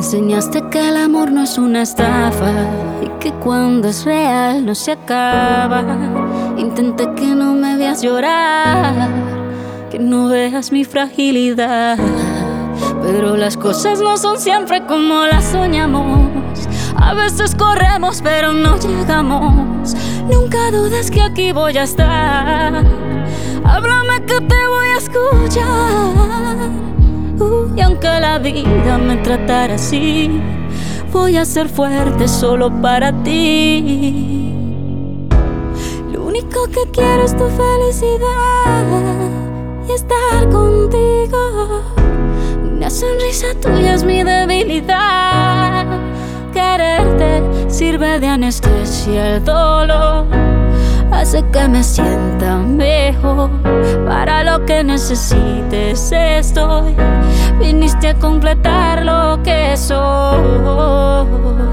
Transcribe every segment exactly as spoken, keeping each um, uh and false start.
enseñaste que el amor no es una estafa y que cuando es real no se acaba. Intenté que no me veas llorar, que no veas mi fragilidad, pero las cosas no son siempre como las soñamos. A veces corremos pero no llegamos. Nunca dudes que aquí voy a estar. Háblame que te voy a escuchar. Uh, y aunque la vida me tratara así, voy a ser fuerte solo para ti. Lo único que quiero es tu felicidad y estar contigo. Una sonrisa tuya es mi debilidad. Quererte sirve de anestesia el dolor, hace que me sienta mejor. Para lo que necesites estoy. Viniste a completar lo que soy.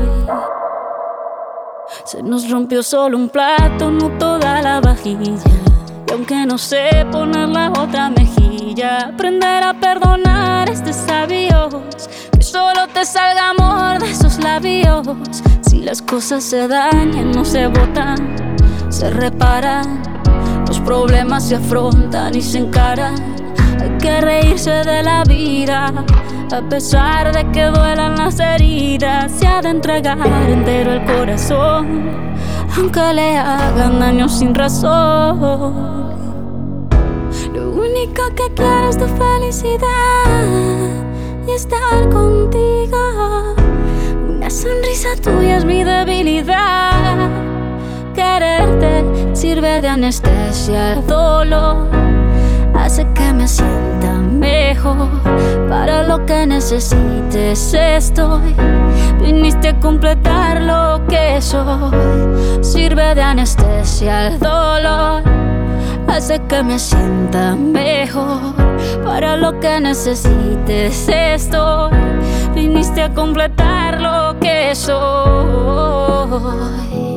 Se nos rompió solo un plato, no toda la vajilla. Y aunque no sé poner la otra mejilla, aprender a perdonar es de sabios. Que solo te salga amor de esos labios. Si las cosas se dañan, no se botan, se reparan. Los problemas se afrontan y se encaran. Hay que reírse de la vida, a pesar de que duelan las heridas. Se ha de entregar entero el corazón, aunque le hagan daño sin razón. Lo único que quiero es tu felicidad y estar contigo. Una sonrisa tuya es mi debilidad. Quererte sirve de anestesia el dolor, hace que me sienta mejor. Para lo que necesites estoy. Viniste a completar lo que soy. Sirve de anestesia el dolor, hace que me sienta mejor. Para lo que necesites estoy. Viniste a completar lo que soy.